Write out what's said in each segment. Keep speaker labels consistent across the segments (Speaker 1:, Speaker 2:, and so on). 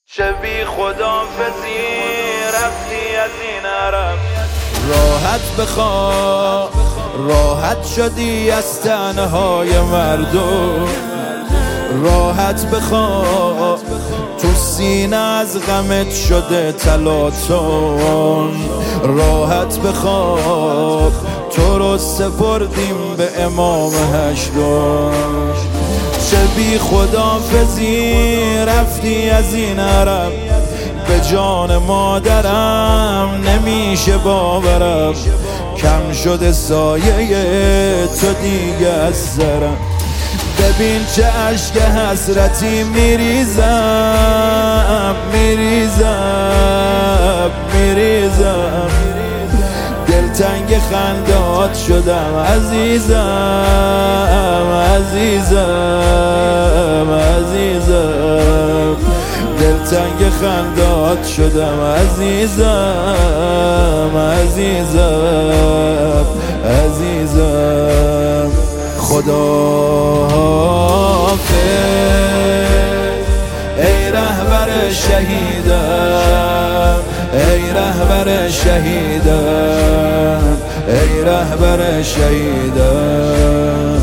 Speaker 1: چه بی خدافزی رفتی از این عرب.
Speaker 2: راحت بخوا راحت شدی از تنهای مردم، راحت بخوا تو سینه از غمت شده تلاطم، راحت بخوا تو رو سپردیم به امام هشتم. چه بی خدافزی رفتی از این عرب، به جان مادرم نمیشه باورم، کم شده سایه تو دیگه از سرم. ببین چه عشق حسرتی میریزم میریزم میریزم، دلتنگ خندات شدم عزیزم عزیزم عزیزم، دلتنگ خندات شدم عزیزم عزیزم عزیزم. خداحافظ ای رهبر شهیدم، ای رهبر شهیدم، ای رهبر شهیدم.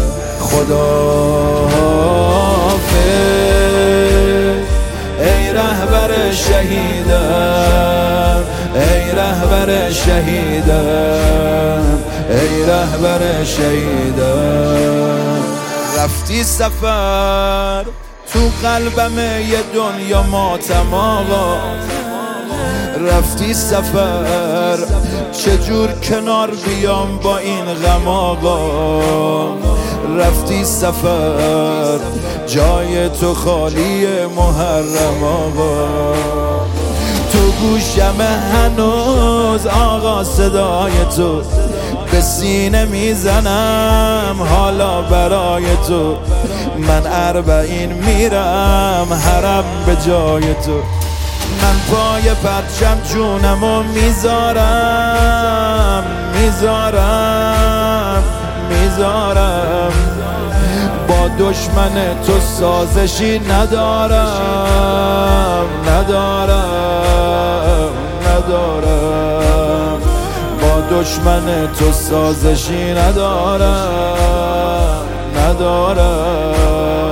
Speaker 2: خداحافظ ای رهبر شهیدم، ای رهبر شهیدم، ای رهبر شهیدم. رفتی سفر تو قلبم یه دنیا ماتم آقا، رفتی سفر چجور کنار بیام با این غم آقا، رفتی سفر جای تو خالی محرم آقا. تو گوشم هنوز آقا صدای تو، به سینه میزنم حالا برای تو، من 40 میرم حرم به جای تو. من پای پرچم جونمو میذارم میذارم میذارم، با دشمن تو سازشی ندارم ندارم ندارم، با دشمن تو سازشی ندارم ندارم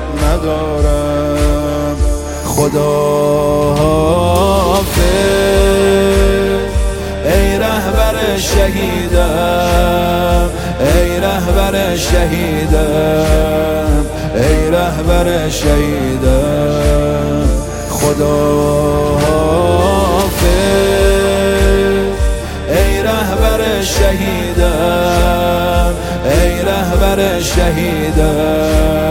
Speaker 2: ندارم. خداحافظ ای رهبر شهیدم، ای رهبر شهیدم، ای رهبر شهیدم. خداحافظ ای رهبر شهیدم، ای رهبر شهیدم،